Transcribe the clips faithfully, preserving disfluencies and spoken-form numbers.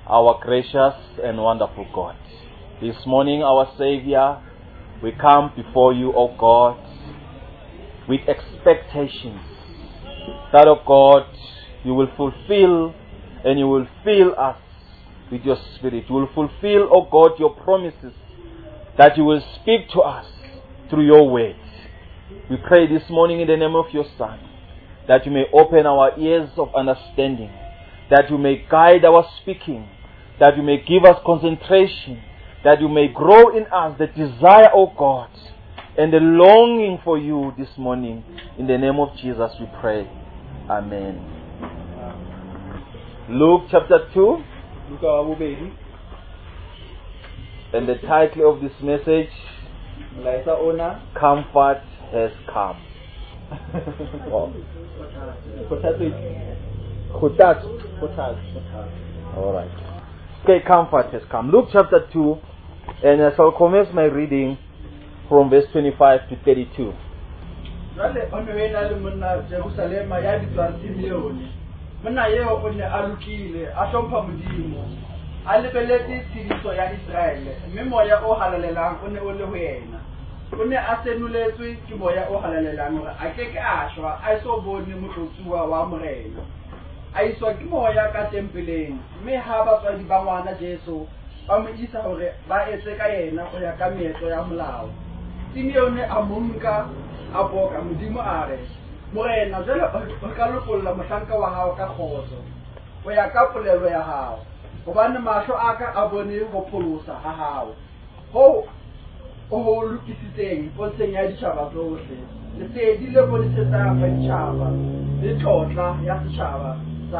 our gracious and wonderful God. This morning, our Savior, we come before you, O God, with expectations that, O God, you will fulfill and you will fill us with your Spirit. You will fulfill, O God, your promises, that you will speak to us through your word. We pray this morning in the name of your Son, that you may open our ears of understanding, that you may guide our speaking, that you may give us concentration, that you may grow in us the desire, O God, and the longing for you this morning. In the name of Jesus we pray. Amen. Luke chapter two. And the title of this message, Comfort Has Come. Wow. All right. Okay, comfort has come. Luke chapter two, and I shall commence my reading from verse twenty-five to thirty-two. Aiswa ke moya ka tempeleng mme ha ba tswa di bangwana Jesu ba mo isa hore ba etse ka yena go ya ka meetlo ya molao. Simeone a monka a boka modimo a re morena jalo o ka lokolla mohlanka wa hao ka khotso o ya ka polelo ya hao gobane mahlo aka a bone go pholosa ha hao ho o ho lokisitseng pontsheng ya ditšhaba tsohle le se di le bo ditsetsa ka ditšhaba le tlotla ya setšhaba.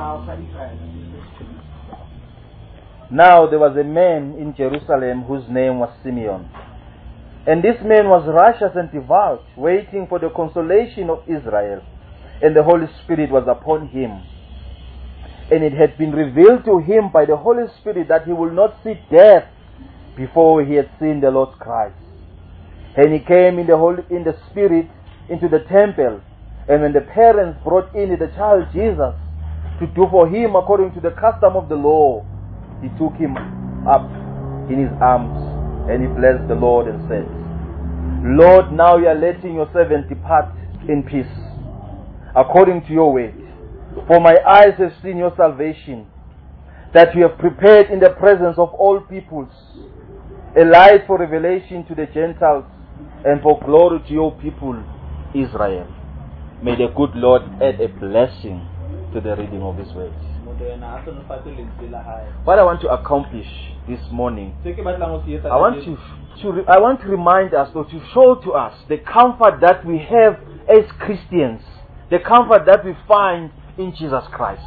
Now there was a man in Jerusalem whose name was Simeon. And this man was righteous and devout, waiting for the consolation of Israel. And the Holy Spirit was upon him. And it had been revealed to him by the Holy Spirit that he will not see death before he had seen the Lord Christ. And he came in the Holy, in the Spirit into the temple. And when the parents brought in the child Jesus to do for him according to the custom of the law, he took him up in his arms and he blessed the Lord and said, Lord, now you are letting your servant depart in peace, according to your word. For my eyes have seen your salvation, that you have prepared in the presence of all peoples, a light for revelation to the Gentiles and for glory to your people, Israel. May the good Lord add a blessing to the reading of His words. What I want to accomplish this morning, I want to, to I want to remind us, or to show to us, the comfort that we have as Christians, the comfort that we find in Jesus Christ.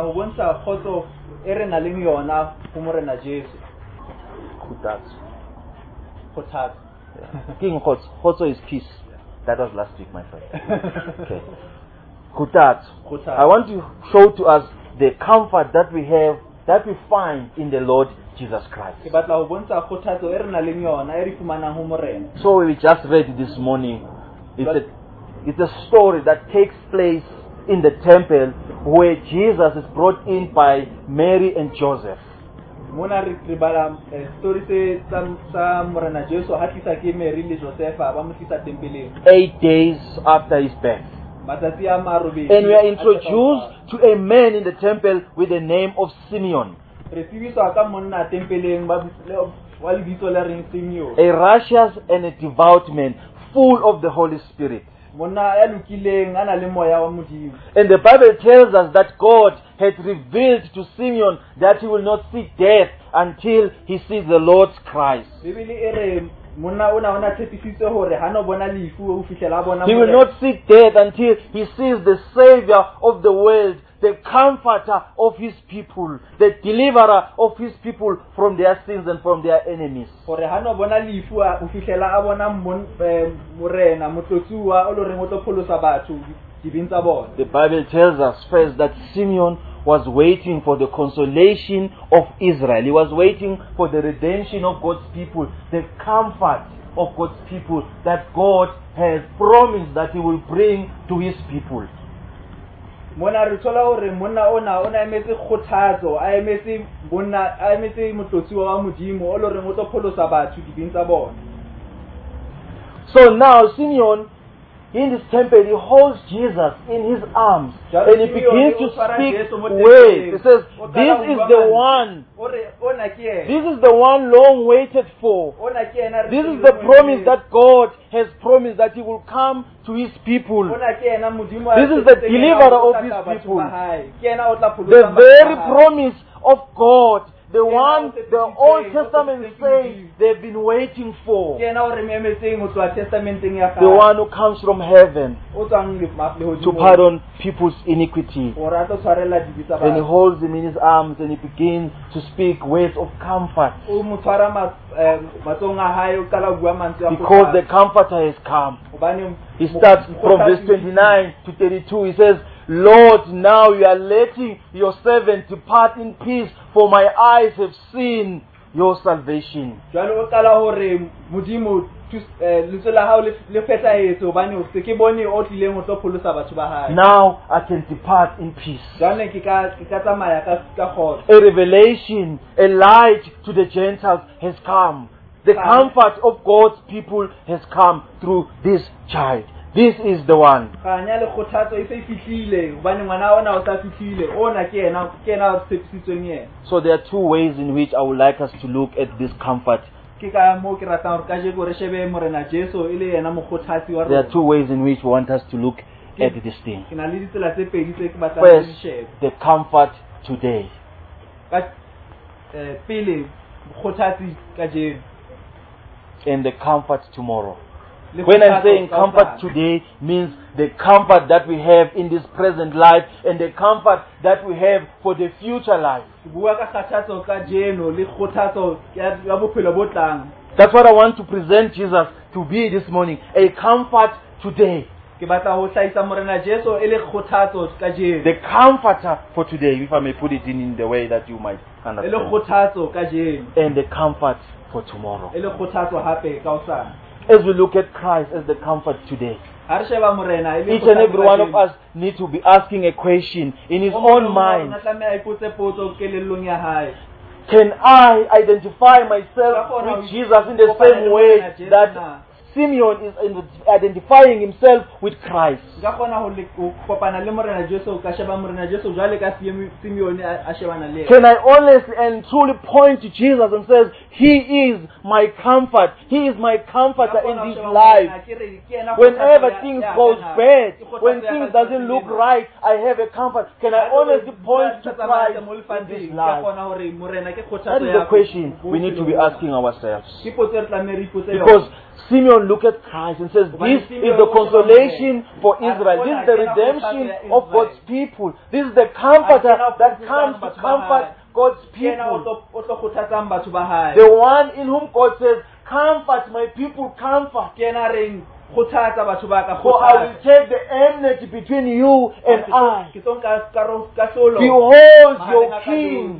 King Khotso is peace. That was last week, my friend. Okay. Kutat. I want to show to us the comfort that we have, that we find in the Lord Jesus Christ. So we just read this morning. It's a, it's a story that takes place in the temple where Jesus is brought in by Mary and Joseph. Eight days after his birth. And we are introduced to a man in the temple with the name of Simeon. A righteous and a devout man, full of the Holy Spirit. And the Bible tells us that God had revealed to Simeon that he will not see death until he sees the Lord Christ. He will not see death until he sees the Savior of the world, the comforter of his people, the deliverer of his people from their sins and from their enemies. The Bible tells us first that Simeon was waiting for the consolation of Israel. He was waiting for the redemption of God's people, the comfort of God's people that God has promised that He will bring to His people. mona re thola hore monna ona ona emetse kgothatso a emetse monna a emetse motlotsi wa modimo o lo re mo tlo pholosa batho dibing tsa bona. So now Simeon, in this temple, he holds Jesus in his arms and he begins to speak words. He says, this is the one. This is the one long waited for. This is the promise that God has promised, that he will come to his people. This is the deliverer of his people. The very promise of God. The one the Old Testament says they've been waiting for. The one who comes from heaven to pardon people's iniquity. And he holds him in his arms and he begins to speak words of comfort. Because the Comforter has come. He starts from verse twenty-nine to thirty-two. He says, Lord, now you are letting your servant depart in peace, for my eyes have seen your salvation. Now I can depart in peace. A revelation, a light to the Gentiles has come. The comfort of God's people has come through this child. This is the one. So there are two ways in which I would like us to look at this comfort. There are two ways in which we want us to look at this thing. First, the comfort today. And the comfort tomorrow. When I'm saying comfort today, means the comfort that we have in this present life and the comfort that we have for the future life. That's what I want to present Jesus to be this morning. A comfort today. The comforter for today, if I may put it in, in the way that you might understand. And the comfort for tomorrow. As we look at Christ as the comfort today, each and every one of us need to be asking a question in his own mind. Can I identify myself with Jesus in the same way that Simeon is identifying himself with Christ? Can I honestly and truly point to Jesus and say, He is my comfort. He is my comforter in this life. Whenever things go bad, when things doesn't look right, I have a comfort. Can I honestly point to Christ in this life? That is the question we need to be asking ourselves. Because Simeon looked at Christ and says, this is the consolation for Israel. This is the redemption of God's people. This is the comforter that comes to comfort God's people. The one in whom God says, comfort my people, comfort. For I will take the enmity between you and I. Behold your king.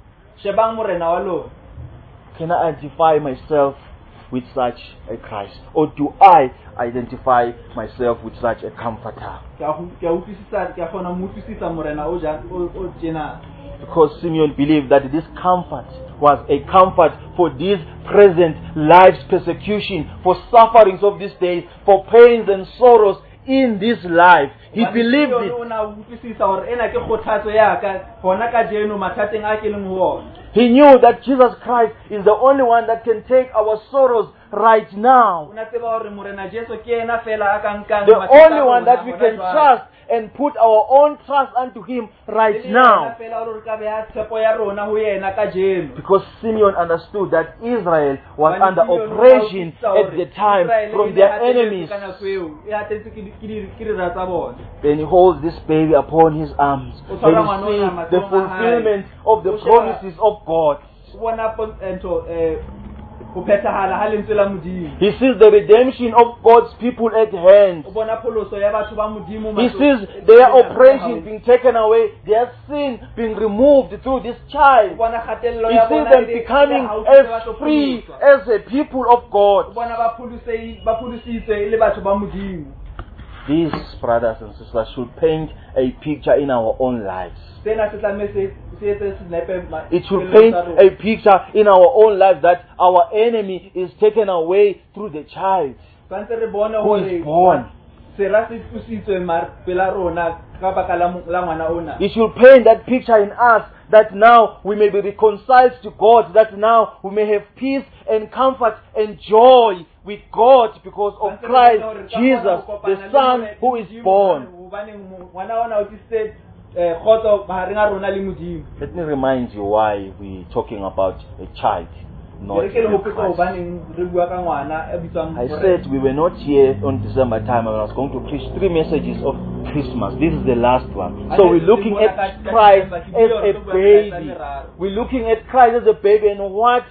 Can I identify myself with such a Christ? Or do I identify myself with such a comforter? Because Simeon believed that this comfort was a comfort for this present life's persecution, for sufferings of this day, for pains and sorrows in this life. He believed it. He knew that Jesus Christ is the only one that can take our sorrows right now. The only one that we can trust and put our own trust unto Him right now. Because Simeon understood that Israel was under oppression at the time from their enemies. Then he holds this baby upon his arms and he sees the fulfillment of the promises of God. He sees the redemption of God's people at hand. He sees their oppression being taken away, their sin being removed through this child. He sees them becoming as free as a people of God. These brothers and sisters should paint a picture in our own lives. Sena se tlameha se se etse senepe ma- It should pelong paint tsa rona. a picture in our own lives that our enemy is taken away through the child. Tshwantse re bone Who is hore born. sera se tlositswe mar pela rona ka baka la mo- la ngwana ona. It should paint that picture in us that now we may be reconciled to God, that now we may have peace and comfort and joy with God because of Tshwantse re Christ bone hore ka Jesus, kgona ho the kopana le Son Modimo, who is born. hobane ngwana ona o tlisitse eh, kgotso mahareng a rona le Modimo. Let me remind you why we're talking about a child, not Re ke le a hopotsa Christ. hobaneng re bua ka ngwana a bitswang I Morena. said we were not here on December time and I was going to preach three messages of Christmas. This is the last one. So we're looking at Christ as a baby. We're looking at Christ as a baby and what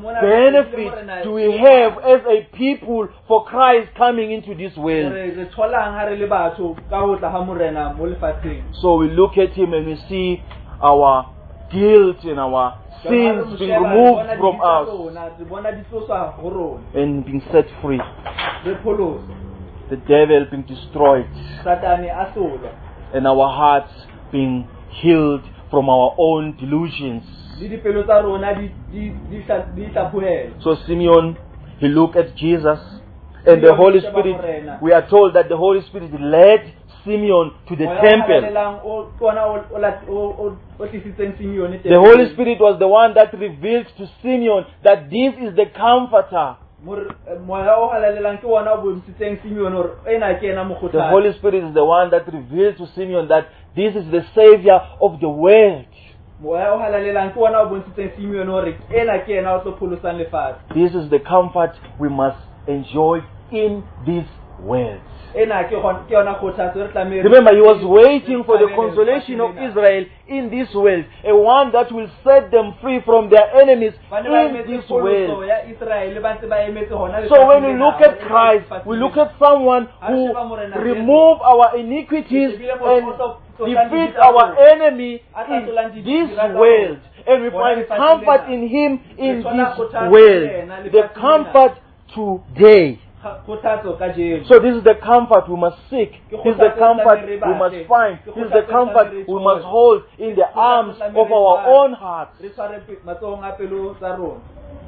benefit do we have as a people for Christ coming into this world? Re re tholang ha re le batho ka ho tla ha Morena mo lefatsheng. So we look at him and we see our guilt and our sins being removed from us Re bona di tloswa ho rona. and being set free. Re pholoso. The devil being destroyed Satane a solwa. and our hearts being healed from our own delusions. Le dipelo tsa rona di di di hla- di hlaphohela. So Simeon, he looked at Jesus and the Holy Spirit, we are told that the Holy Spirit led Simeon to the Moya o temple. halelang o tsona o o la- o- o- o tlisitseng Simeon The Holy Spirit was the one that revealed to Simeon that this is the comforter. Mor- eh, moya o halalelang ke ona o bontshitseng Simeon hore ena ke ena The mokgothatsi. Holy Spirit is the one that revealed to Simeon that this is the Savior of the world. Moya o halalelang ke ona o bontshitseng Simeon hore ena ke ena o tlo pholosang lefatshe. This is the comfort we must enjoy in this world. Ena ke gon- ke yona kgothatso re tlameha- Remember, he was waiting for the consolation of Israel in this world, a one that will set them free from their enemies Ba ne ba in emetse this pholoso world. ya Israel, ba ntse ba emetse hona So when we lefatsheng look lena, at Christ, we look at someone who remove our iniquities and defeat our enemy in this world. And we find comfort in him in this world. The comfort today. kgothatso ka jeno. So this is the comfort we must seek. This is the comfort we must find. This is the comfort we must hold in the arms of our own hearts. Re tshware pe- matsohong a pelo tsa rona.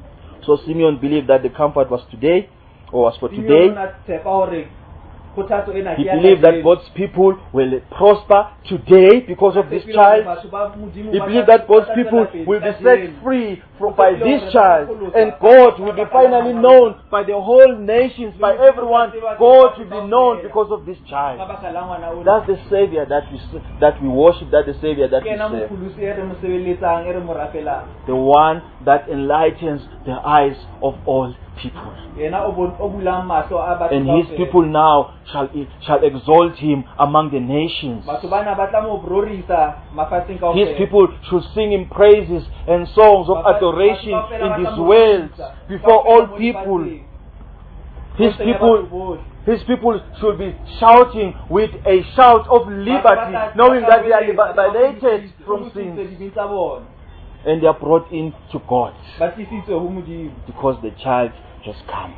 So Simeon believed that the comfort was today, or was for Simeon today. o na tshepa hore kgothatso ena He ke ya believed that kajeno. God's people will prosper today because of this child. Batho ba Modimo He ba believed tla- that God's ba tla people tswela pele will be ka set jeno. free from by this child, and God will be finally known by the whole nations, by everyone. God will be known because of this Ka child. baka la ngwana ona. That's the Savior that we s- that we worship. That's the Savior that Ke we ena serve. mopholosi e re mo sebeletsang, e re mo rapelang. The one that enlightens the eyes of all people. Yena o bon- o bulang mahlo a batho And his kaofela. people now shall shall exalt him among the nations. Batho bana ba tla mo rorisa mafatsheng kaofela. His people should sing him praises and songs of adoration in this world before all people. His people, his people should be shouting with a shout of liberty, knowing that they are liberated from sin and they are brought in to God because the child has come.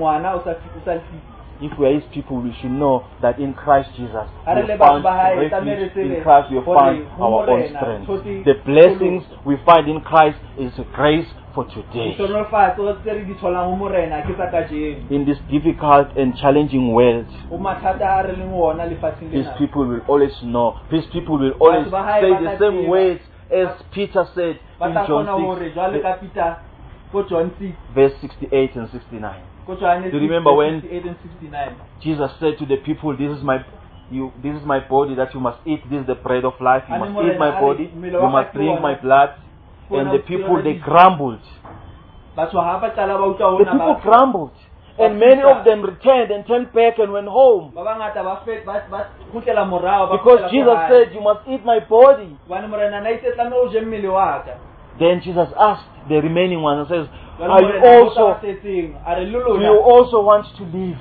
If we are His people, we should know that in Christ Jesus we have found refuge. In Christ we have found our own strength. The blessings we find in Christ is a grace for today. In this difficult and challenging world, His people will always know. His people will always say the same words as Peter said in John six, verse sixty-eight and sixty-nine. Do you remember when Jesus said to the people, "This is my you, this is my body that you must eat. This is the bread of life. You must eat my body. You must drink my blood." And the people, they grumbled. The people grumbled. And many of them returned and turned back and went home. Because Jesus said, "You must eat my body." Then Jesus asked the remaining ones and says, "Are you also, do you also want to live?"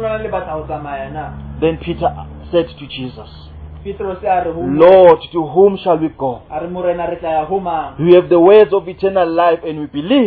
Then Peter said to Jesus, "Lord, to whom shall we go? We have the words of eternal life and we believe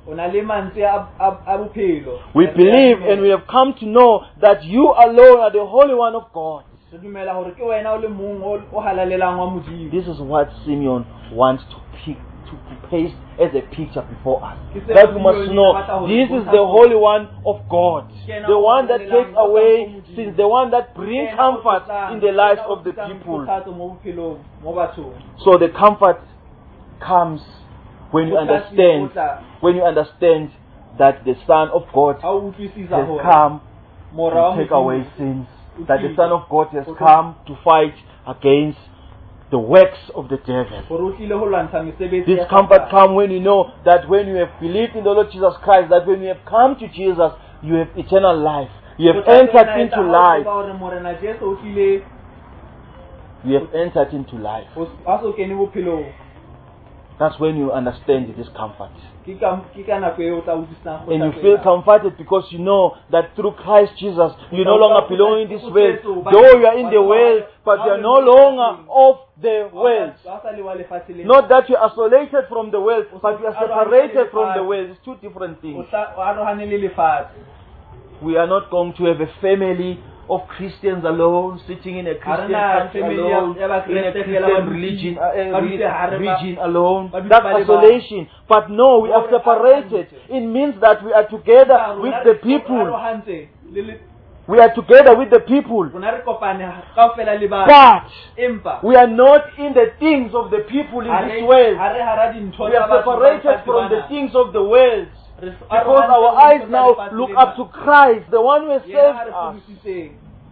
o na le mantswe a a- a bophelo. We believe and we have come to know that you alone are the Holy One of God. Re dumela hore ke wena o le mong o o halalelang wa Modimo. This is what Simeon wants to pick, to paste as a picture before us. Ke se That we must Simeon know e batla hore this e is bontsha the hore Holy One of God, Kena the o one that halalelang takes ka away Modimo. sins, the one that brings Kena o comfort tlotlang, in the lives kena o of the tlisang people. kgothatso mo bophelong, mo bathong. So the comfort comes when you Kgothatso e understand, tla when you understand that the Son of God ha o utlwisisa has hore come mora wa to take Modimo away sins, that the Son of God has come to fight against the works of the devil. hore o tlile ho lwantsha mesebetsi This ya comfort Satane. comes when you know that when you have believed in the Lord Jesus Christ, that when you have come to Jesus, you have eternal life. You have Kgothatso entered ena e into tla ha o life. tseba hore Morena Jesu o tlile You have entered into life. ho- ha so kene bophelong. That's when you understand this comfort. Ke ka ke ka nako eo o tla utlwisang And you kgothatso feel ena. comforted because you know that through Christ Jesus, you no longer belong in this world. Though you are in the world, but you are no longer of the world. Ha sa le wa lefatshe lena. Not that you are isolated from the world, but you are separated from the world. It's two different O things. tla- o arohane le lefatshe. We are not going to have a family of Christians alone, sitting in a Christian Arena country family ya- alone, ya ba in a Kreste Christian fela ba religion, dutse- uh, uh, ba dutse hare ba- region alone. ba dutse That's ba le isolation. But no, we are Hore separated. arohantse. It means that we are together with Rona the re- people. arohantse le le- We are together with the people. rona re kopane kaofela le batho. But Empa we are not in the things of the people in ha this re- world. ha re hara dintho We tsa are batho ba separated lefatshe from the bana. things of the world. Re- Because arohantse our le eyes dintho tsa now lefatshe look lena. up to Christ, the one who has Yena saved ha re us. fudisitseng.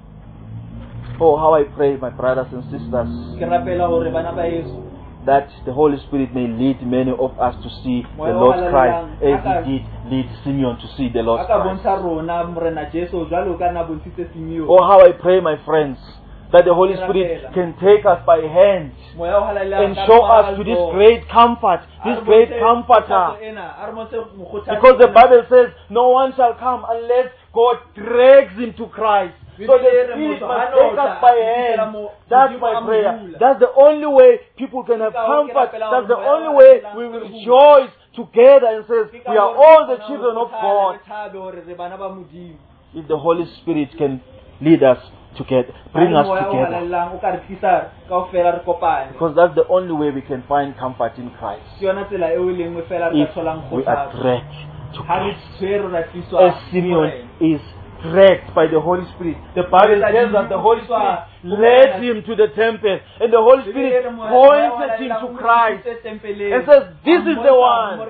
Oh, how I pray, my brothers and sisters, Ke rapela hore bana ba Yesu that the Holy Spirit may lead many of us to see the Moya wa Lord halelang, Christ as aka- He did lead Simeon to see the Lord a ka Christ. bontsha rona Morena Jesu jwalo ka na bontshitse Simeon. Oh, how I pray, my friends, that the Holy Spirit can take us by hand Moya o halelang and ka show mpa us to this alto. great comfort, this A re great bontshe comforter. kgothatso ena, a re bontshe mokgothatso Because the ena. Bible says, no one shall come unless God drags him to Christ. So the Spirit must take us by hand. That's my prayer. That's the only way people can have comfort. That's the only way we will rejoice together and say, we are all the children of God. If the Holy Spirit can lead us together, bring us together. Because that's the only way we can find comfort in Christ. If we are dragged to Christ. As Simeon is dragged by the Holy Spirit. The Bible says that the Holy Spirit led him to the temple. And the Holy Spirit pointed him to Christ. And says, this is the one.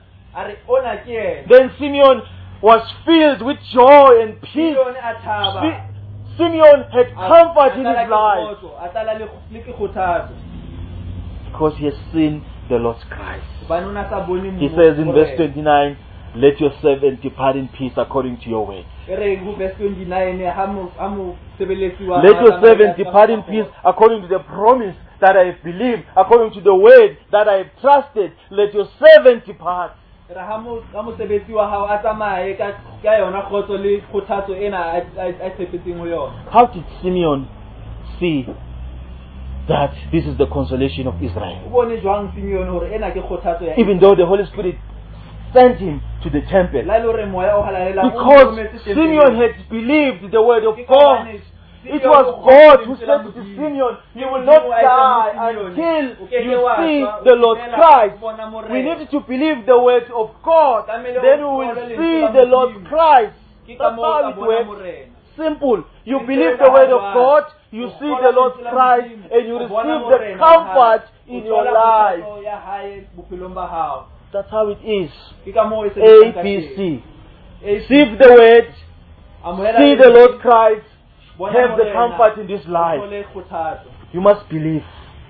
Then Simeon was filled with joy and peace. Si- Simeon had comfort in his life. Because he has seen the Lord Christ. He says in verse twenty-nine, let your servant depart in peace according to your way. Let your servant depart in peace according to the promise that I have believed, according to the word that I have trusted. Let your servant depart. How did Simeon see that this is the consolation of Israel? Even though the Holy Spirit sent him to the temple. Because Simeon had believed the word of God. It was God who said to Simeon, you will not die until you see the Lord Christ. We need to believe the word of God. Then we will see the Lord Christ. That's how it works. Simple. You believe the word of God, you see the Lord Christ, and you receive the comfort in your life. That's how it is. A, B, C. Receive the word, see the Lord Christ, have the comfort in this life. You must believe.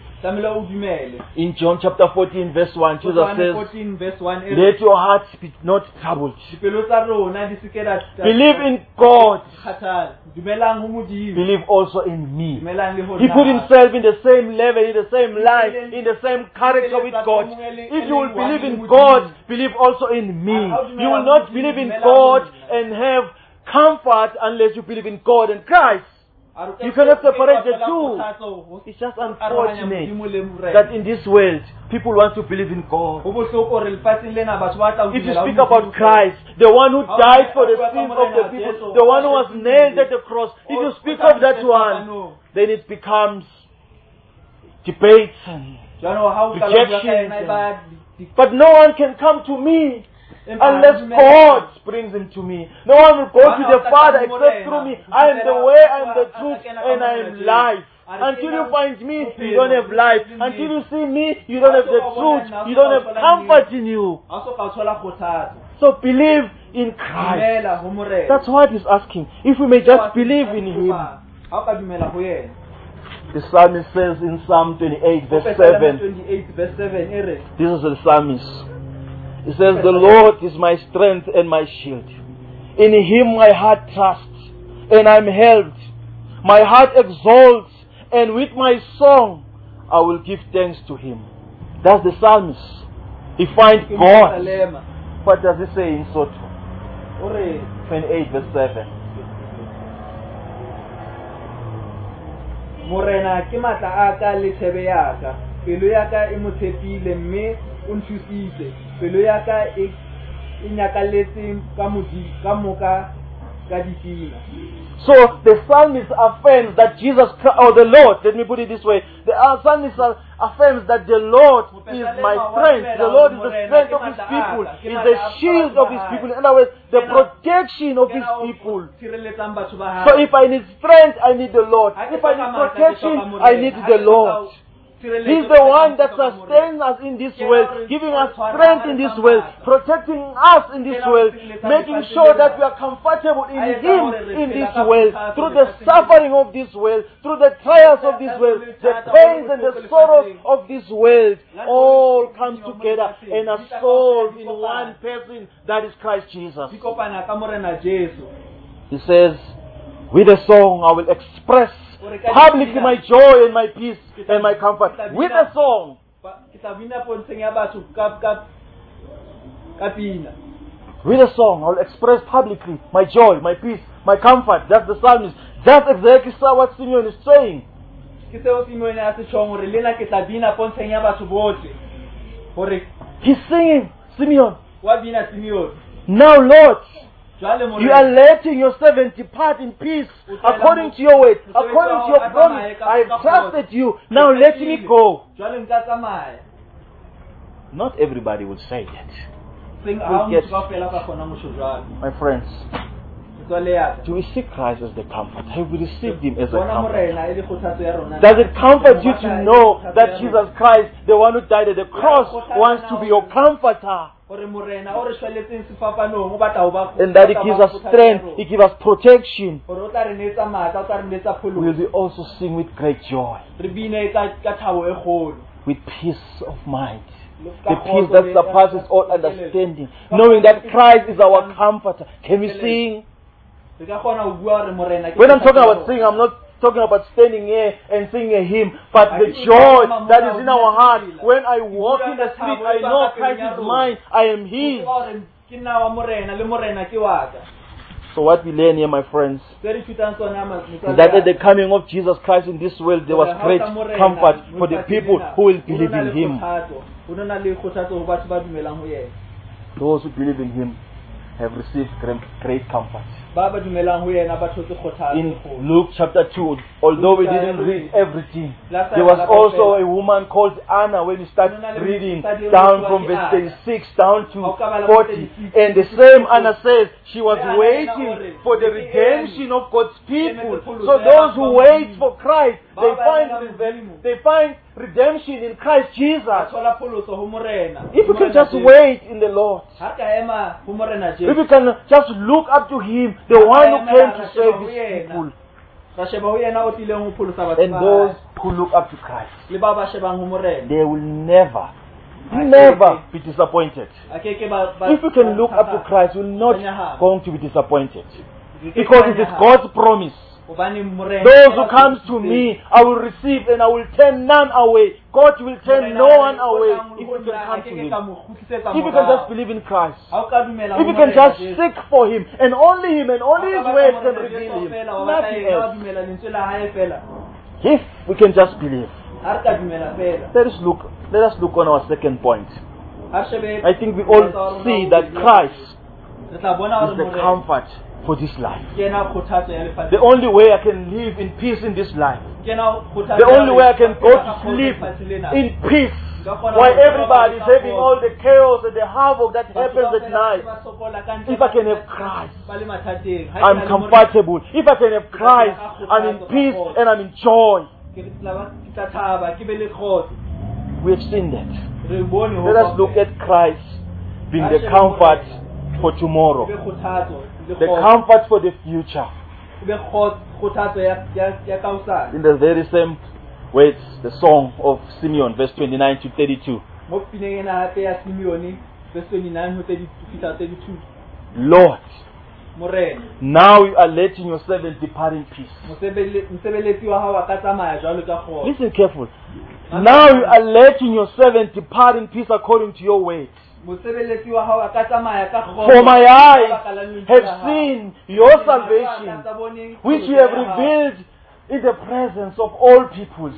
In John chapter fourteen verse one, Jesus says, let your hearts be not troubled. Believe in God. Believe also in me. He put himself in the same level, in the same line, in the same character with God. If you will believe in God, believe also in me. You will not believe in God and have comfort unless you believe in God and Christ. You cannot separate the two. It's just unfortunate that in this world, people want to believe in God. If you speak about Christ, the one who died for the sins of the people, the one who was nailed at the cross, if you speak of that one, then it becomes debates and rejection. But no one can come to me unless God brings him to me. No one will go to the Father except through me. I am the way, I am the truth, and I am life. Until you find me, you don't have life. Until you see me, you don't have the truth. You don't have comfort in you. So believe in Christ. That's what he's asking. If we may just believe in him. The psalmist says in Psalm twenty-eight verse seven. This is the psalmist. He says, the Lord is my strength and my shield. In him my heart trusts, and I am helped. My heart exalts, and with my song I will give thanks to him. That's the psalmist. He finds God. What does it say in Soto? twenty-eight verse seven. Morena ke matla aka le tshebe yaka, pelo yaka e motshepile mme o nthusitse, pelo yaka e inyakaletse ka modi ka moka ka dipina. So the psalmist affirms that Jesus Christ, or the Lord, let me put it this way, the psalmist affirms that the Lord is my strength, the Lord is the strength of his people, is the shield of his people, in other words, the protection of his people. So if I need strength, I need the Lord. If I need protection, I need the Lord. He's the one that sustains us in this world, giving us strength in this world, protecting us in this world, making sure that we are comfortable in Him in this world, through the suffering of this world, through the trials of this world, the pains and the sorrows of this world, all come together and are solved in one person, that is Christ Jesus. He says, with a song I will express publicly my joy and my peace and my comfort. With a song. With a song, I will express publicly my joy, my peace, my comfort. That's the psalmist. That's exactly what Simeon is saying. He's singing, Simeon. Now, Lord, you are letting your servant depart in peace, according to your word, according to your promise. I have trusted you. Now let me go. Not everybody will say that. We'll get, my friends, do we see Christ as the comfort? Have we received Him as a comfort? Does it comfort you to know that Jesus Christ, the one who died at the cross, wants to be your comforter? And that He gives us strength, He gives us protection. Will we also sing with great joy, with peace of mind, the peace that surpasses all understanding, knowing that Christ is our comforter. Can we sing? When I'm talking about singing, I'm not talking about standing here and singing a hymn, but the joy that is in our heart. When I walk in the street, I know Christ is mine, I am His. So what we learn here, my friends, is that at the coming of Jesus Christ in this world, there was great comfort for the people who will believe in Him. Those who believe in Him have received great comfort. In Luke chapter two, although we didn't read everything, there was also a woman called Anna when you start reading down from verse thirty-six down to forty. And the same Anna says she was waiting for the redemption of God's people. So those who wait for Christ, they find they find redemption in Christ Jesus. If you can just wait in the Lord, if you can just look up to Him, the one who came to save His people, and those who look up to Christ, they will never, never be disappointed. If you can look up to Christ, you're not going to be disappointed, because it is God's promise. Those who comes to me, I will receive and I will turn none away. God will turn no one away if you can come to Him. If you can just believe in Christ. If you can just seek for Him. And only Him and only His word can reveal Him. Nothing else. If we can just believe. Let us look, let us look on our second point. I think we all see that Christ is the comfort for this life. The only way I can live in peace in this life. The only way I can go to sleep in peace. While everybody is having all the chaos and the havoc that happens at night. If I can have Christ, I'm comfortable. If I can have Christ, I'm in peace and I'm in joy. We have seen that. Let us look at Christ being the comfort for tomorrow. The comfort for the future. In the very same words, the song of Simeon, verse twenty-nine to thirty-two. Lord, now you are letting your servant depart in peace. Listen carefully. Now you are letting your servant depart in peace according to your word. For my eyes have seen your salvation, which you have revealed in the presence of all peoples.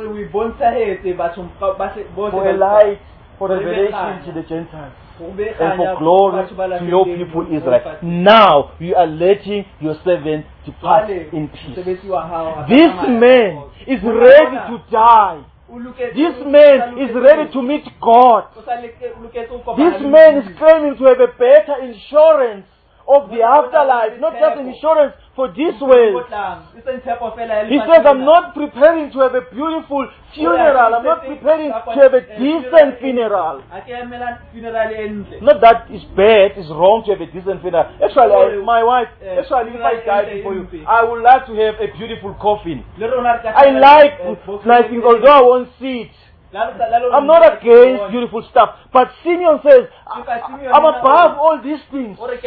For a light, for revelation to the Gentiles, and for glory to your people Israel. Now you are letting your servant depart in peace. This man is ready to die. This man is ready to meet God. This man is claiming to have a better insurance of the afterlife, not just an insurance for this world. He says, I'm not preparing to have a beautiful funeral. I'm not preparing to have a decent funeral. Not that it's bad, it's wrong to have a decent funeral. Actually, I, my wife, actually, if I die before you, I would like to have a beautiful coffin. I like nice things, although I won't see it. I'm not against beautiful stuff, but Simeon says, I'm above all these things. My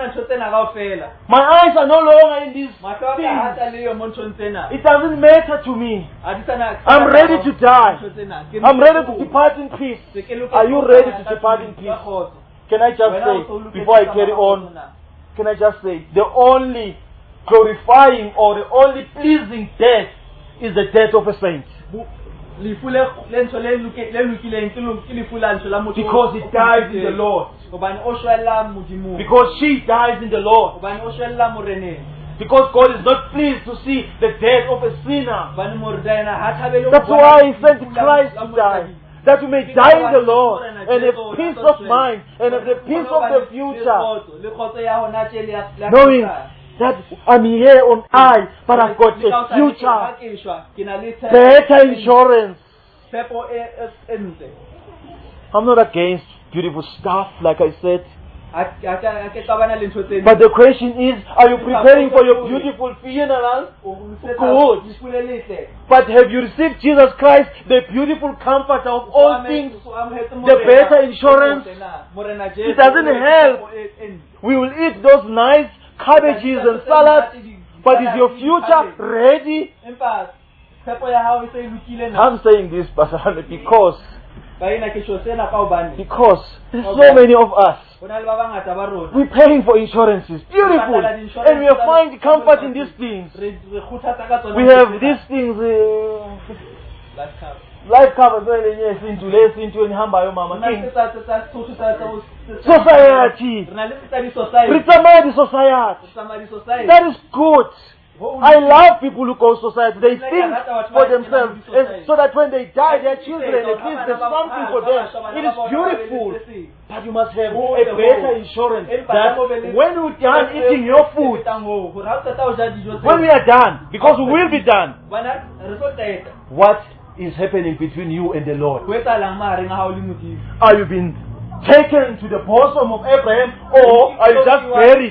eyes are no longer in these things. It doesn't matter to me. I'm ready to die. I'm ready to depart in peace. Are you ready to depart in peace? Can I just say, before I carry on, can I just say, the only glorifying or the only pleasing death is the death of a saint. Because he dies in the Lord. Because she dies in the Lord. Because God is not pleased to see the death of a sinner. That's why he sent Christ to die. That we may die in the Lord and have peace of mind and have the peace of the future. Knowing that I'm here on earth, but I've got a future, better insurance. I'm not against beautiful stuff, like I said. But the question is, are you preparing for your beautiful funeral? Good. But have you received Jesus Christ, the beautiful comforter of all things, the better insurance? It doesn't help. We will eat those nice cabbages and salads, but is your future ready? I'm saying this, Pastor, because because there's so many of us. We're paying for insurances. Beautiful. And we are finding comfort in these things. We have these things. Uh, life covers into less into and hambayo mama. Society. Pritamadi society. That is good. I love people who go to society. They think for themselves, so that when they die, their children, at least there's something for them. It is beautiful. But you must have a better insurance that when we're done eating your food, when we are done, because we will be done, what is happening between you and the Lord? Are you being taken to the bosom of Abraham, or are you just buried?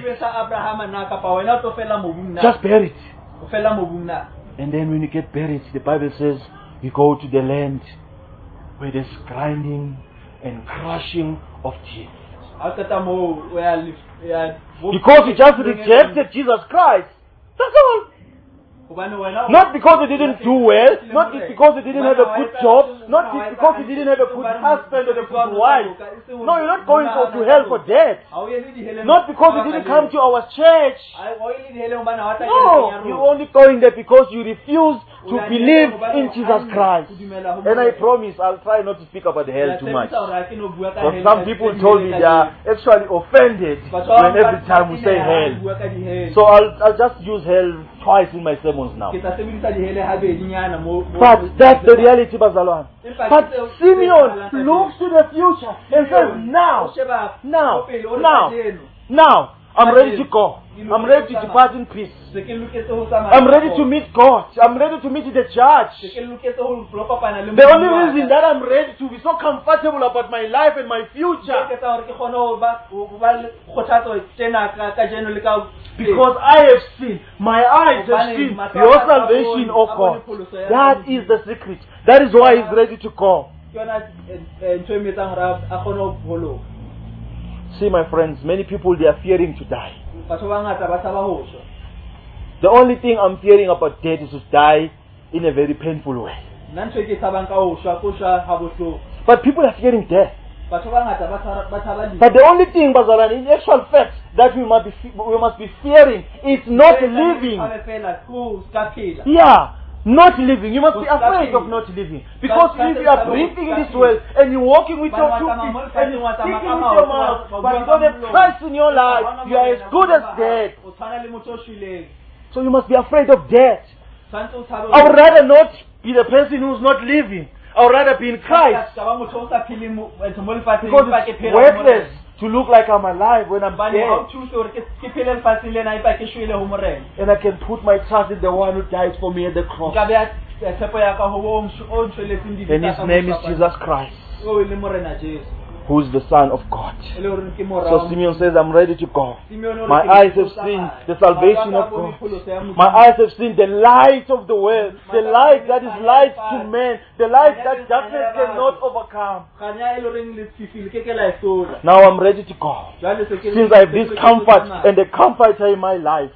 Just buried. And then when you get buried, the Bible says you go to the land where there's grinding and crushing of teeth. Because you just rejected Jesus Christ. That's all. Not because they didn't do well, not because they didn't have a good job, not because they didn't have a good husband or a good wife. No, you're not going for, to hell for that. Not because you didn't come to our church. No, you're only going there because you refuse to believe in Jesus Christ. And I promise I'll try not to speak about hell too much. But some people told me they are actually offended when every time we say hell. So I'll, I'll just use hell twice in my sermons now. But that's the reality, Bazalwan. But Simeon looks to the future and says, now, now, now, now, I'm ready to go. I'm ready to depart in peace. I'm ready to meet God. I'm ready to meet the judge. The only reason that I'm ready to be so comfortable about my life and my future, because I have seen, my eyes have seen your salvation, oh God. That is the secret. That is why he's ready to go. See, my friends, many people, they are fearing to die. The only thing I'm fearing about death is to die in a very painful way. But people are fearing death. But the only thing, Bazalan, in actual fact, that we must be, we must be fearing is not living. Yeah. Not living. You must be afraid of not living. Because if you are breathing in this world and you're walking with your two feet and you're speaking with your mouth, but you don't have Christ in your life, you are as good as dead. So you must be afraid of death. I would rather not be the person who's not living. I would rather be in Christ. Because it's worthless to look like I'm alive when I'm dead. And I can put my trust in the one who died for me at the cross. And his name is Jesus Christ, who is the Son of God. So Simeon says, I'm ready to go. My eyes have seen the salvation of God. My eyes have seen the light of the world. The light that is light to men. The light that darkness cannot overcome. Now I'm ready to go. Since I have this comfort and the comforter in my life.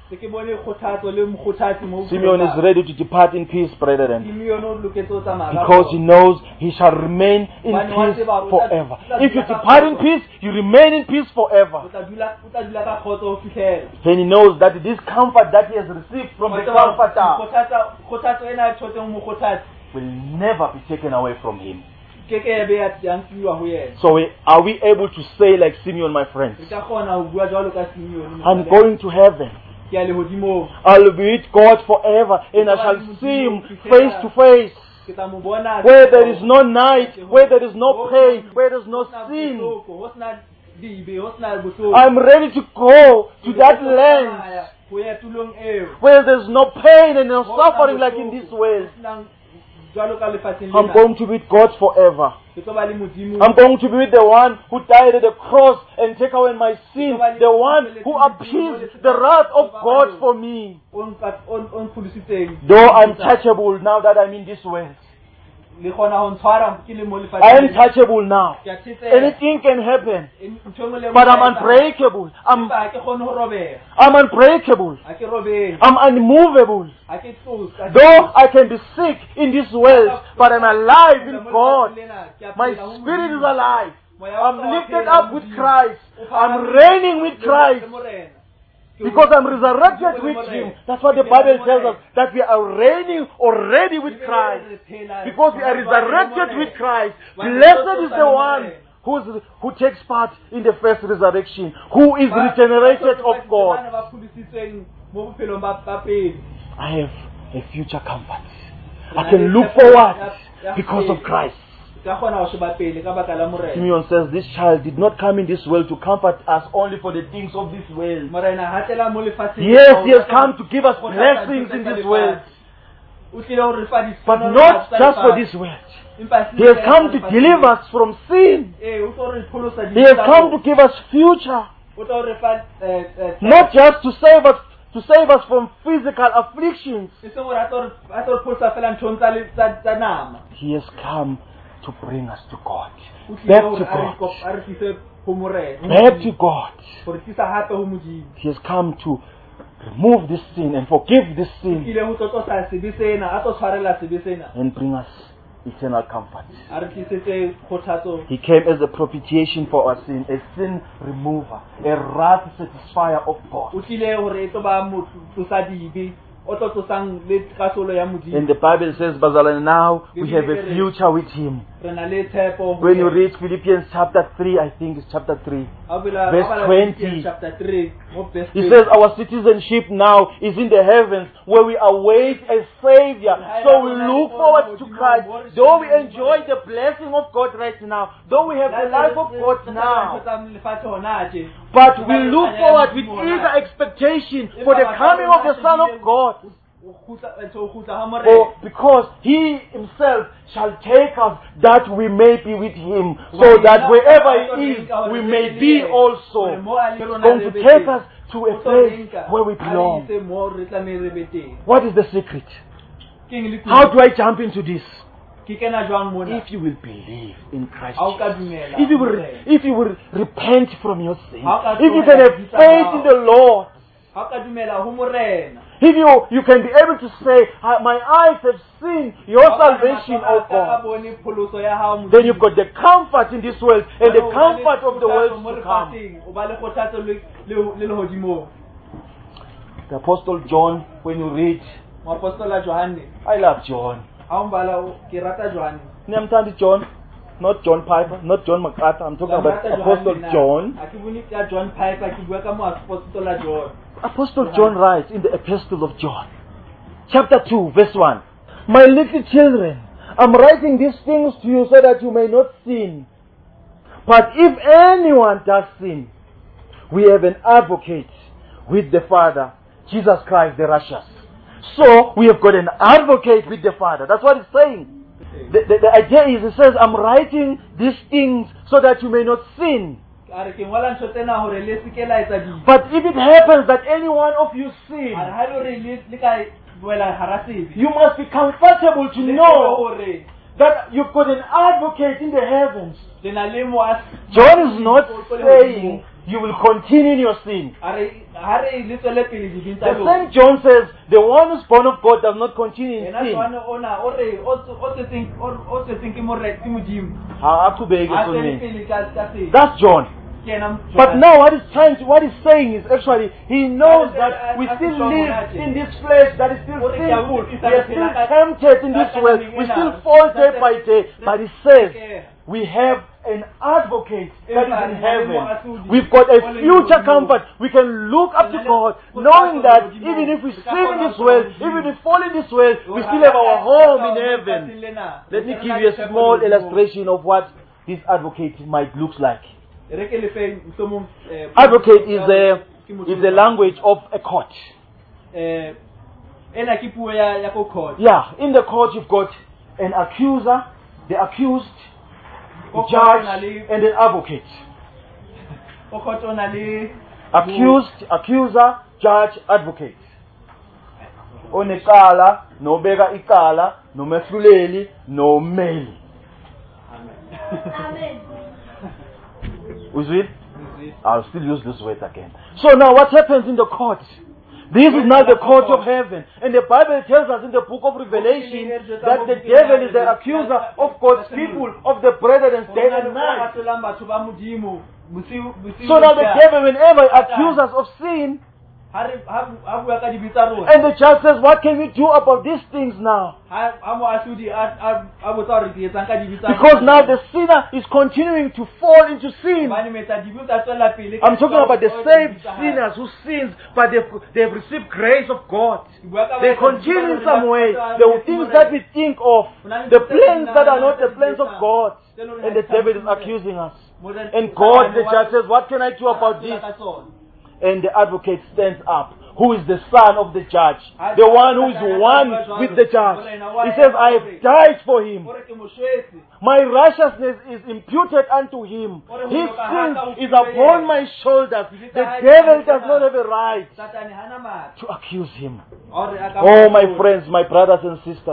Simeon is ready to depart in peace, brethren. Because he knows he shall remain in peace forever. If you depart in peace, you remain in peace forever. And he knows that this comfort that he has received from the Comforter will never be taken away from him. So we, are we able to say like Simeon, my friends, I'm going to heaven. I'll be with God forever and I shall see him face to face. Where there is no night, where there is no pain, where there is no sin. I'm ready to go to that land where there is no pain and no suffering like in this world. I'm going to be with God forever. I'm going to be with the one who died at the cross and take away my sin. The one who appeased the wrath of God for me. Though I'm touchable now that I'm in this world. I am touchable now. Anything can happen. But I'm unbreakable. I'm, I'm unbreakable. I'm unmovable. Though I can be sick in this world, but I'm alive in God. My spirit is alive. I'm lifted up with Christ. I'm reigning with Christ. Because I'm resurrected with Him. That's what the Bible tells us. That we are reigning already with Christ. Because we are resurrected with Christ. Blessed is the one who's, who takes part in the first resurrection. Who is regenerated of God. I have a future comfort. I can look forward because of Christ. Simeon says this child did not come in this world to comfort us only for the things of this world. Yes, he has come to give us blessings in this world. But not just for this world. He has come to deliver us from sin. He has come to give us future. Not just to save us to save us from physical afflictions. He has come to bring us to God. Back to God. Back to God. He has come to remove this sin and forgive this sin kile ho tsotsa sebe sena a tlo tshwarela sebe sena and bring us eternal comfort. a re tlisetse kgothatso. He came as a propitiation for our sin, a sin remover, a wrath satisfier of God. o tlile hore e tlo ba motho tlosa dibe o tlo tsosang le kasolo ya modimo. And the Bible says, Bazalwane, now we have a future with Him. re na le tshepo ho When you yena. read Philippians chapter three, I think it's chapter three, Ha bula- verse ha bala twenty. Philippians chapter three mo verse he twenty. says our citizenship now is in the heavens where we await a Savior. So we look forward to Christ. Though we enjoy the blessing of God right now, though we have the life of God now, but we look forward with eager expectation for the coming of the Son of God. For, because He Himself shall take us that we may be with Him, so that wherever He is, we may be also. He's going to take us to a place where we belong. What is the secret? How do I jump into this? If you will believe in Christ Jesus, if you will, if you will repent from your sin, if you can have faith in the Lord, if you, you can be able to say, my eyes have seen your salvation, O God, then you've got the comfort in this world and the comfort of the world to come. The Apostle John, when you read, I love John. Namtandi John, not John Piper, not John MacArthur. I'm talking about Apostle John. Apostle John writes in the Epistle of John, chapter two, verse one, my little children, I'm writing these things to you so that you may not sin. But if anyone does sin, we have an advocate with the Father, Jesus Christ the righteous. So, we have got an advocate with the Father. That's what it's saying. The, the, the idea is, it says, I'm writing these things so that you may not sin. But if it happens that any one of you sin, you must be comfortable to know that you've got an advocate in the heavens. John is not saying you will continue in your sin. The same John says, the one who's born of God does not continue in sin. That's John. But now what he's trying to, what he's saying is actually, he knows that we still live in this flesh that is still sinful. We are still tempted in this world. We still fall day by day. But he says, we have an advocate that is in heaven. We've got a future comfort. We can look up to God, knowing that even if we sin in this world, even if we fall in this world, we still have our home in heaven. Let me give you a small illustration of what this advocate might look like. Advocate is a, is the language of a court. Yeah, in the court you've got an accuser, the accused, the judge, and an advocate. Accused, accuser, judge, advocate. Onekala, nobega ikala, no mehluleli, no meli. Amen. Is it? I'll still use this word again. So now what happens in the court? This is not the court of heaven. And the Bible tells us in the book of Revelation that the devil is the accuser of God's people, of the brethren day and night. So now the devil, whenever he accuses us of sin, and the judge says, what can we do about these things now? Because now the sinner is continuing to fall into sin. I'm talking about the saved sinners who sins, but they've, they've received grace of God. They continue in some way. The things that we think of, the plans that are not the plans of God. And the devil is accusing us. And God, the judge, says, what can I do about this? And the advocate stands up, who is the son of the judge, the one who is one with the judge. He says, I have died for him. My righteousness is imputed unto him. His sin is upon my shoulders. The devil does not have a right to accuse him. Oh, my friends, my brothers and sisters,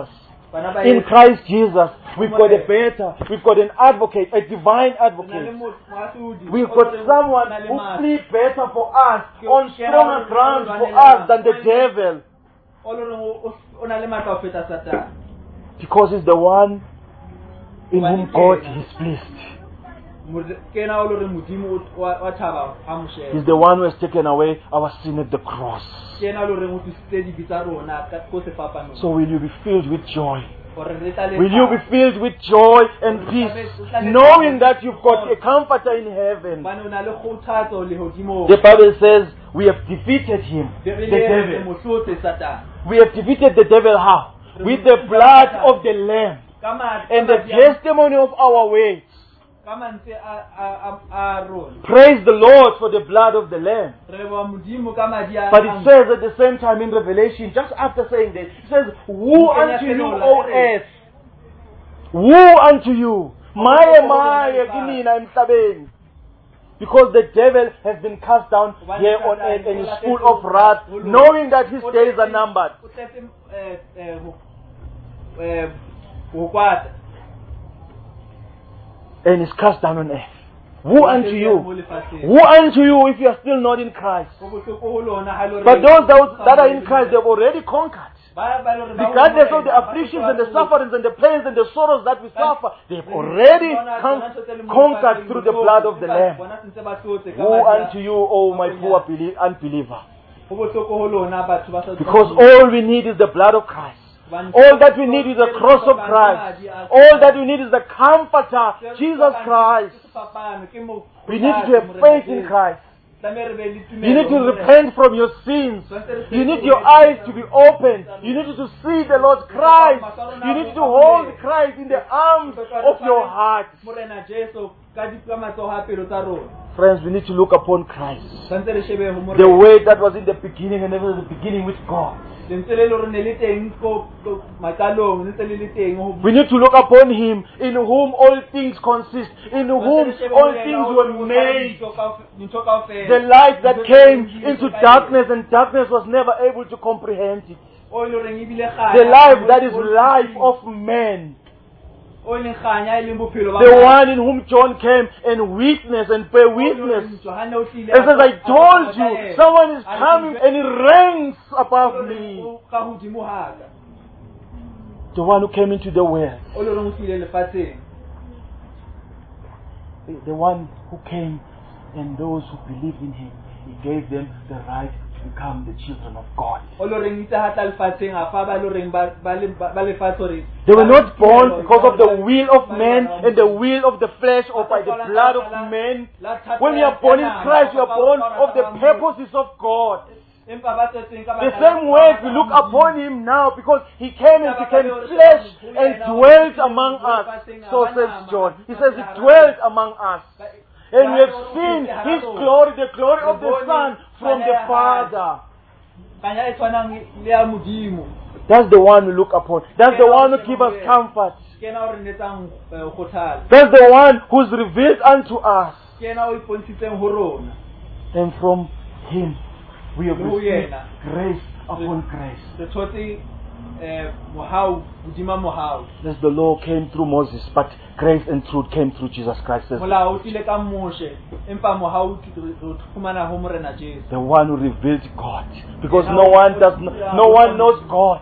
Bana ba In Yesu, Christ Jesus, we've got a better, we've got an advocate, a divine re na le advocate. mo- moahlodi, We've o got re- someone na le who matla. pleads better for us, on stronger grounds for us than the devil. O le reng o- o- o na le matla ho feta Satane. Because he's the one in whom God is pleased. Mod- ke ena o le reng Modimo o- wa wa thaba ha mo sheba. He's the one who has taken away our sin at the cross. Ke ena o le reng o tlisitse dibe tsa rona ka- ko sefapanong. So will you be filled with joy? Hore re tla le Will you be thabo. filled with joy and peace, knowing that you've got a comforter in heaven? Hobane o na le kgothatso lehodimong. The Bible says we have defeated him, the Re devil. mo hlotse Satane. We have defeated the devil how? With the blood of the Lamb Ka ma- and ka the madi a- testimony of our words. ka mantswe a- a- a- a rona. Praise the Lord for the blood of the Lamb. Re leboha Modimo ka madi a- But it says at the same time in Revelation, just after saying that, it says, Woe unto you, O earth! Woe unto you! Maye maye kinina emhlabeni. Because the devil has been cast down here on earth and is full of wrath, knowing that his days are numbered. O tletse, eh, eh, ho- eh, ho kwata. And is cast down on earth. Woe unto Mo you! lefatsheng. Woe unto you if you are still not in Christ. Ho bohloko ho lona ha le re- But those that, that are in Christ, they've already conquered. Ba- ba le re ba- Regardless of the afflictions and the sufferings and the pains and the sorrows that we suffer, they've already con- conquered through the blood of the Lamb. Bona sentse ba hlotse ka Woe madi a- unto you, O my poor belie- unbeliever. Ho bohloko ho lona batho ba sa- Because all we need is the blood of Christ. All that we need is the cross of Christ. All that we need is the Comforter, Jesus Christ. We need to have faith in Christ. You need to repent from your sins. You need your eyes to be opened. You need to see the Lord Christ. You need to hold Christ in the arms of your heart. Friends, we need to look upon Christ. The way that was in the beginning and never the beginning with God. We need to look upon Him in whom all things consist, in whom all things were made. The light that came into darkness and darkness was never able to comprehend it. The life that is life of man. The one in whom John came and witnessed and bear witness. It says, I told you, someone is coming and he reigns above me. The one who came into the world. The one who came and those who believed in him, he gave them the right to become the children of God. They were not born because of the will of man and the will of the flesh or by the blood of men. When you are born in Christ, you are born of the purposes of God. The same way we look upon him now because he came and became flesh and dwelt among us. So says John. He says he dwelt among us. And we have seen his glory, the glory of the Son from the Father. That's the one we look upon. That's the one who gives us comfort. That's the one who's revealed unto us. And from him we have received grace upon grace. As the law came through Moses, but grace and truth came through Jesus Christ. The one who revealed God, because no one does, no, no one knows God,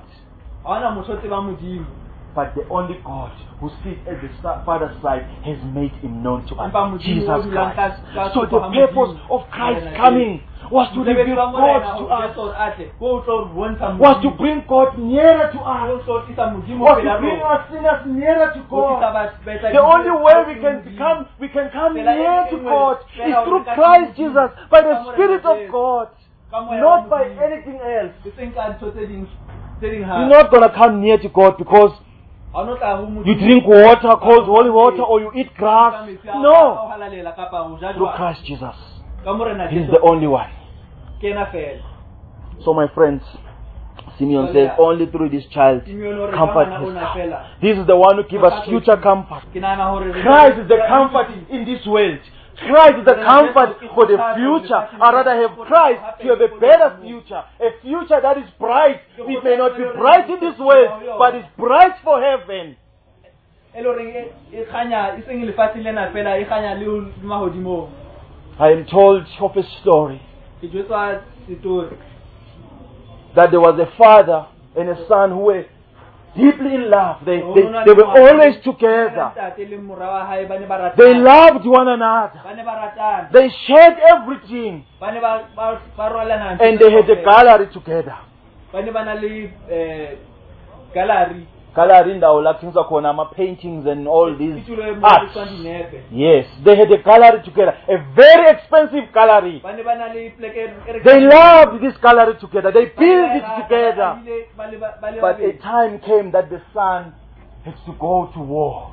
but the only God who sits at the Father's side has made him known to us, Jesus Christ. So the purpose of Christ coming was to reveal God to us, was to bring God nearer to us, was to bring our sinners nearer to God. The only way we can become, we can come near to God is through Christ Jesus, by the Spirit of God, not by anything else. You're not going to come near to God because you drink water, cold holy water, or you eat grass. No. Through Christ Jesus. He is the only one. So my friends, Simeon says, only through this child comfort has come. This is the one who gives us future comfort. Christ is the comfort in this world. Christ is the comfort for the future. I'd rather have Christ to have a better future. A future that is bright. It may not be bright in this world, but it's bright for heaven. I am told of a story that there was a father and a son who were deeply in love. They, they, they were always together. They loved one another. They shared everything. And they had a gallery together. Gallery in the paintings and all these arts. Yes, they had a gallery together. A very expensive gallery. They loved this gallery together. They built it together. But a time came that the son had to go to war.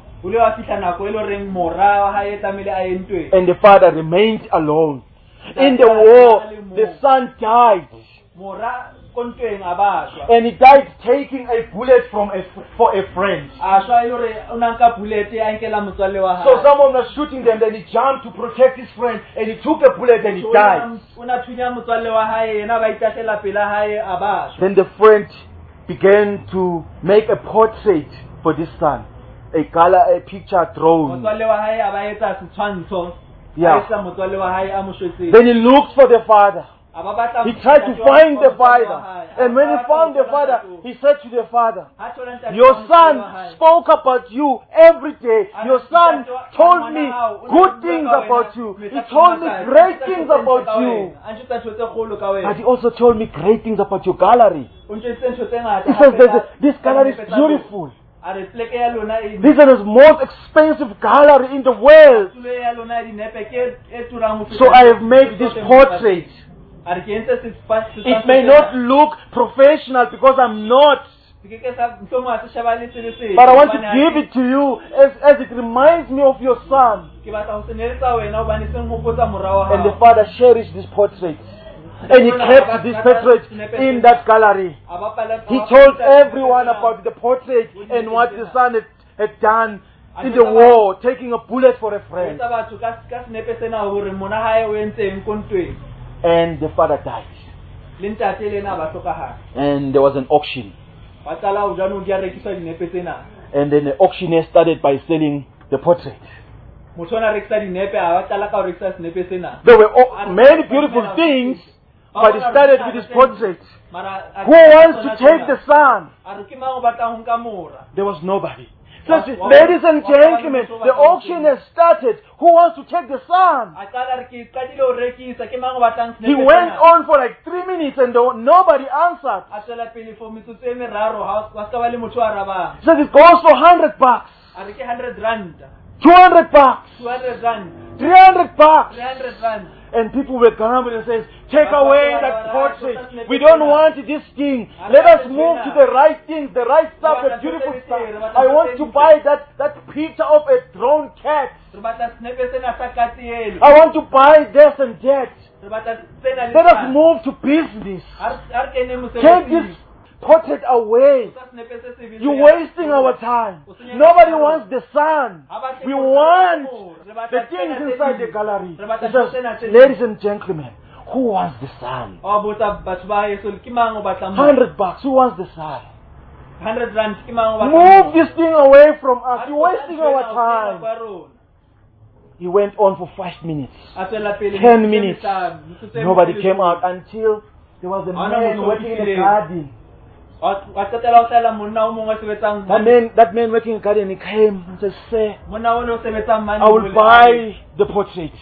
And the father remained alone. In the war, the son died. And he died taking a bullet from a, for a friend. So someone was shooting them, then he jumped to protect his friend, and he took a bullet and he died. Then the friend began to make a portrait for this son. A color, a picture drawn. Yeah. Then he looked for the father. He tried to find the father. And when he found the father, he said to the father, "Your son spoke about you every day. Your son told me good things about you. He told me great things about you. But he also told me great things about your gallery." He says, "This gallery is beautiful. This is the most expensive gallery in the world. So I have made this portrait. It may not look professional because I'm not. But I want to give it to you as, as it reminds me of your son." And the father cherished this portrait. And he kept this portrait in that gallery. He told everyone about the portrait and what the son had, had done in the war, taking a bullet for a friend. And the father died. And there was an auction. And then the auctioneer started by selling the portrait. There were many beautiful things, but it started with this portrait. Who wants to take the son? There was nobody. So, ladies and gentlemen, the auction has started. Who wants to take the son? He went on for like three minutes and nobody answered. So it goes for one hundred bucks. two hundred bucks. three hundred bucks. And people were grumbling and says, "Take away that portrait. We don't want this thing. Let us move to the right things, the right stuff, the beautiful stuff. I want to buy that, that picture of a drawn cat. I want to buy this and that. Let us move to business. Take this portrait away. You're wasting our time. Nobody wants the sun. We want the things inside the gallery." It says, "Ladies and gentlemen, who wants the sun? one hundred bucks. Who wants the sun? Move this thing away from us. You're wasting our time." He went on for five minutes, ten minutes. Nobody came out until there was a man working in the garden. That man, that man working in the garden, he came and said, "Sir, I will buy the portrait,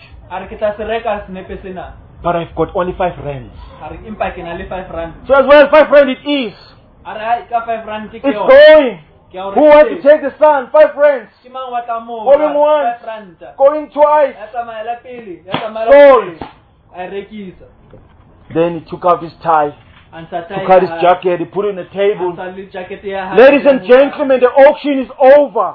but I've got only five rands." So as well, five rand it is. It's going. Who wants to take the son? Five rands. Going once, going twice. Sold. Then he took out his tie, took out his jacket, he put it on the table. Ladies and gentlemen, the auction is over.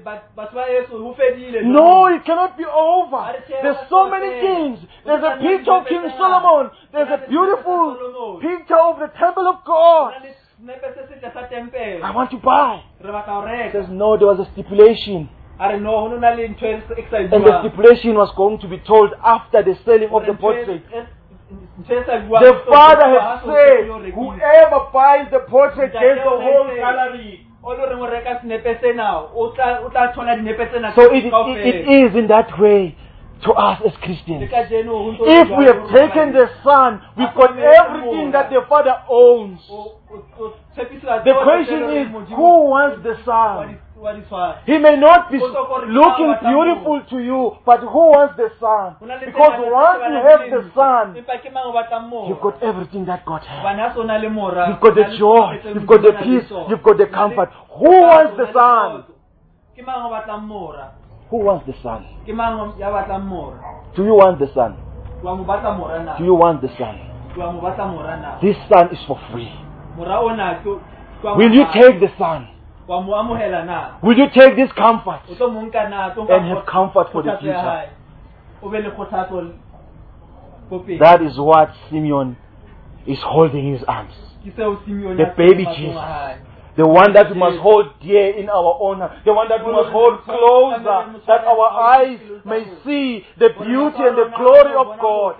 No, it cannot be over. There's so many things. There's a picture of King Solomon. There's a beautiful picture of the temple of God. I want to buy. He says, "No, there was a stipulation. a re no ho na le ntho e e sa And the buang. stipulation was going to be told after the selling of the portrait. Ntho e sa buang, The e tlo father buang had ha so said, tlo rekisa. whoever buys the portrait Ntate gets the o ne whole se, salary. o lo reng o reka senepe sena, o tla o tla thola dinepe tsena So it, it, kaofela. it is in that way to us as Christians. Le kajeno ho ntso If jwalo we have hore taken ba- the Son, we've got everything that the Father owns. o- o- o tshepiswa The tsohle question tse leng is, hore Modimo who wants the wa Son? di- wa di tshwara. He may not be looking beautiful to you, but who wants the Son? Ho na le tse Because ngata tse once ba you nang have le the ntho, Son, empa ke mang o batlang mora? you've got everything that God has. Hobane ha so na le mora, You've got the ho na le joy, tsohle tse you've got the Modimo a nang le peace, tsona. you've got the Ho na le comfort. kgotso, Who wants the ho na le Son? kgotso. Ke mang o batlang mora? Who wants the Son? Ke mang ya batlang mora? Do you want the Son? Wa mo batla mora na? Do you want the Son? Wa mo batla mora na? This Son is for free. Mora ona ke ke wa Will you mahala. take the Son? Wa mo amohela na? Will you take this comfort O tlo mo nka na, tlo nka and have comfort for the kgothatso ya future? hae. O be le kgothatso ko pele. That is what Simeon is holding in his arms. Ke seo Simeon The a se baby mahlong a Jesus. hae. The one that we must hold dear in our honor. The one that we must hold closer, that our eyes may see the beauty and the glory of God.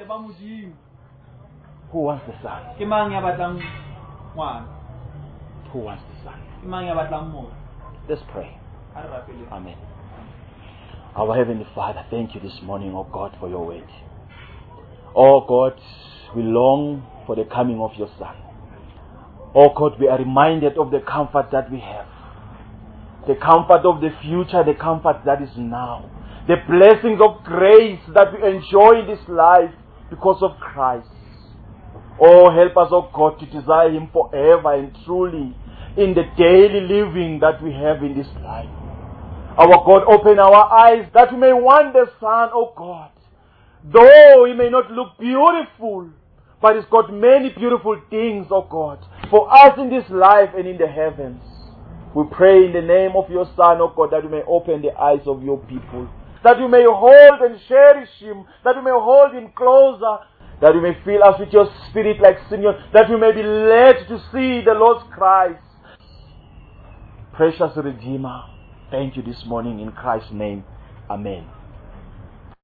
Who wants the Son? Ke mang ya batlang ngwana? Who wants the Son? Ke mang ya batlang mora? Let's pray. Ha re rapele. Amen. Our Heavenly Father, thank you this morning, oh God, for your word. Oh God, we long for the coming of your Son. Oh God, we are reminded of the comfort that we have. The comfort of the future, the comfort that is now. The blessings of grace that we enjoy in this life because of Christ. Oh, help us, oh God, to desire Him forever and truly in the daily living that we have in this life. Our God, open our eyes that we may want the Son, oh God. Though He may not look beautiful, but He's got many beautiful things, oh God, for us in this life and in the heavens. We pray in the name of your Son, oh God, that you may open the eyes of your people. That you may hold and cherish Him. That you may hold Him closer. That you may fill us with your Spirit like Simeon. That you may be led to see the Lord Christ. Precious Redeemer, thank you this morning in Christ's name. Amen.